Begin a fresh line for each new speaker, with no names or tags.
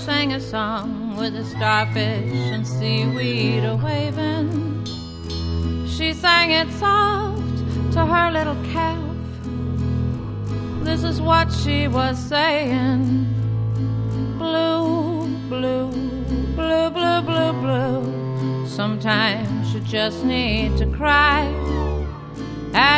sang a song with the starfish and seaweed a-waving. She sang it soft to her little calf. This is what she was saying. Blue, blue, blue, blue, blue, blue. Sometimes you just need to cry.